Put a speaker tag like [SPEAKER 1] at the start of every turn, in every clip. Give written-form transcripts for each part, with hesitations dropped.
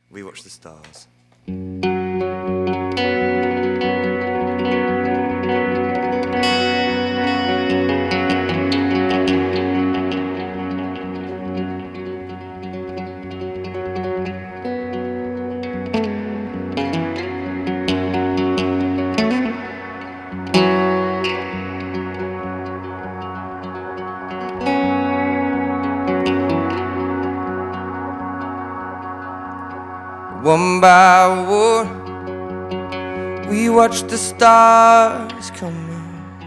[SPEAKER 1] We watch the stars. One by one, we watch the stars come out.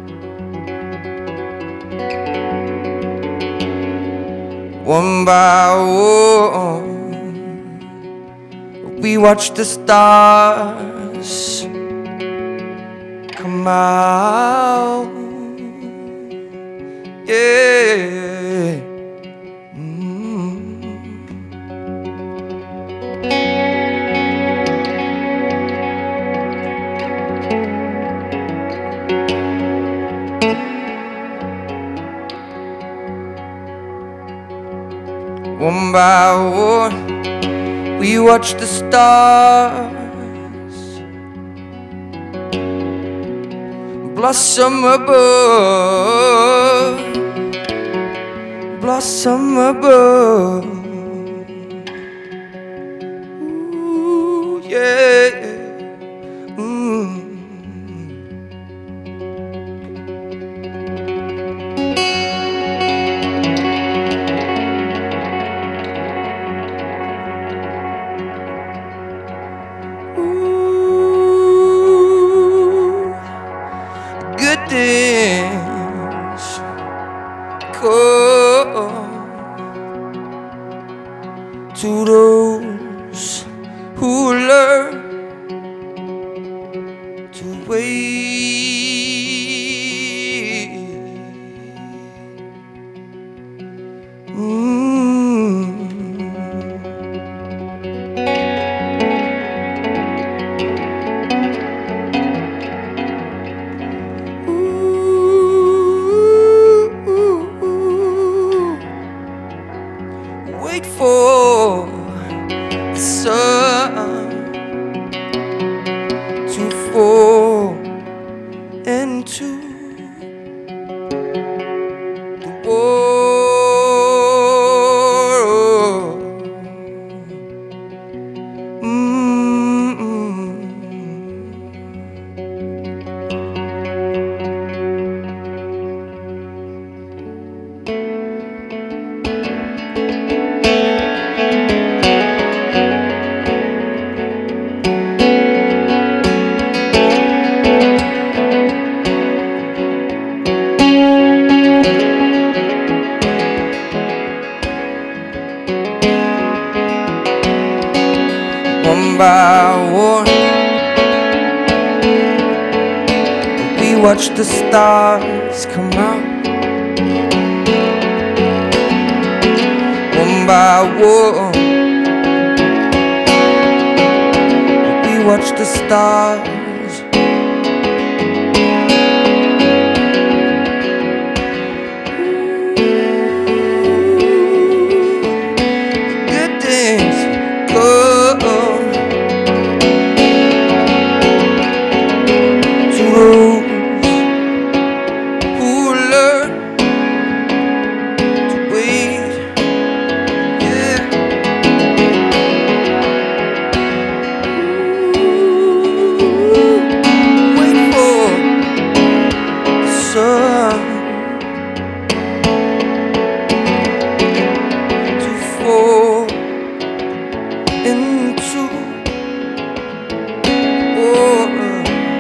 [SPEAKER 1] One by one, we watch the stars come out. Yeah. One by one, we watch the stars blossom above, blossom above. Ooh, yeah. Good things come to those who learn to wait. Wait for the sun to fall into the world. One by one, we watch the stars come out. One by one, we watch the stars. Good things come to those who learn to wait. Yeah. Wait for the sun to fall into water.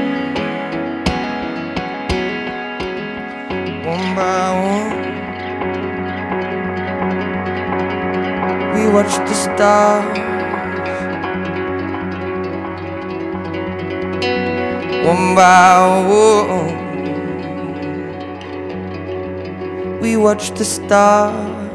[SPEAKER 1] One by one, we watch the stars. One by one, we watch the stars.